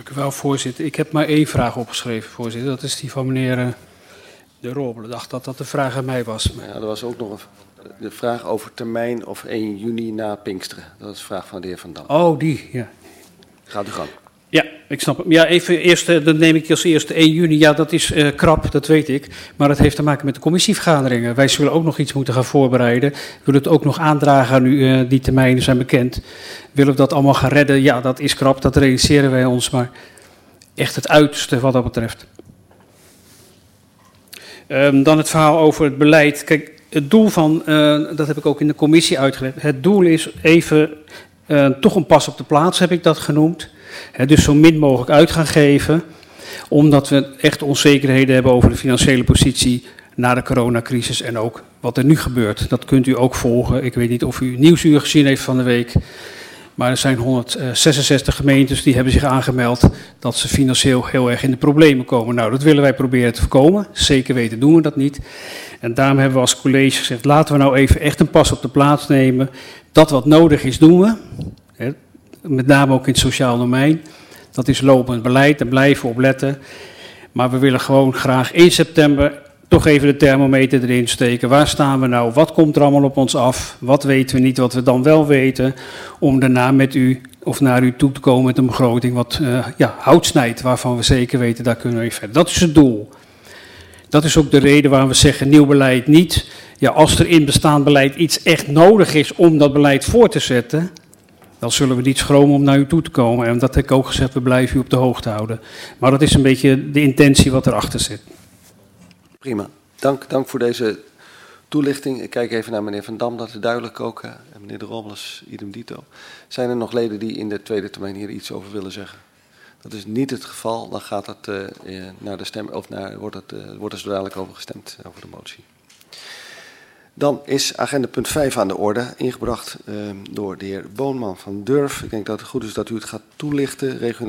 Dank u wel, voorzitter. Ik heb maar één vraag opgeschreven, voorzitter. Dat is die van meneer De Robel. Ik dacht dat dat de vraag aan mij was. Ja, er was ook nog de vraag over termijn of 1 juni na Pinksteren. Dat is de vraag van de heer Van Dam. Oh, die, ja. Gaat u gang. Ja, ik snap het. Ja, even eerst, dan neem ik als eerste 1 juni. Ja, dat is krap, dat weet ik. Maar dat heeft te maken met de commissievergaderingen. Wij zullen ook nog iets moeten gaan voorbereiden. We willen het ook nog aandragen nu die termijnen zijn bekend. Willen we dat allemaal gaan redden? Ja, dat is krap, dat realiseren wij ons. Maar echt het uiterste wat dat betreft. Dan het verhaal over het beleid. Kijk, het doel van, dat heb ik ook in de commissie uitgelegd. Het doel is even toch een pas op de plaats, heb ik dat genoemd. Dus zo min mogelijk uit gaan geven, omdat we echt onzekerheden hebben over de financiële positie na de coronacrisis en ook wat er nu gebeurt. Dat kunt u ook volgen. Ik weet niet of u Nieuwsuur gezien heeft van de week, maar er zijn 166 gemeentes die hebben zich aangemeld dat ze financieel heel erg in de problemen komen. Nou, dat willen wij proberen te voorkomen. Zeker weten doen we dat niet. En daarom hebben we als college gezegd, laten we nou even echt een pas op de plaats nemen. Dat wat nodig is, doen we. Met name ook in het sociaal domein. Dat is lopend beleid, daar blijven we op letten. Maar we willen gewoon graag 1 september toch even de thermometer erin steken. Waar staan we nou? Wat komt er allemaal op ons af? Wat weten we niet, wat we dan wel weten? Om daarna met u of naar u toe te komen met een begroting wat hout snijdt. Waarvan we zeker weten, daar kunnen we verder. Dat is het doel. Dat is ook de reden waarom we zeggen nieuw beleid niet. Ja, als er in bestaand beleid iets echt nodig is om dat beleid voor te zetten, dan zullen we niet schromen om naar u toe te komen. En dat heb ik ook gezegd, we blijven u op de hoogte houden. Maar dat is een beetje de intentie wat erachter zit. Prima. Dank voor deze toelichting. Ik kijk even naar meneer Van Dam, dat is duidelijk ook. En meneer De Robles, idem dito. Zijn er nog leden die in de tweede termijn hier iets over willen zeggen? Dat is niet het geval. Dan gaat het naar de stem, of wordt er zo dadelijk over gestemd over de motie. Dan is agenda punt 5 aan de orde, ingebracht door de heer Boonman van Durf. Ik denk dat het goed is dat u het gaat toelichten.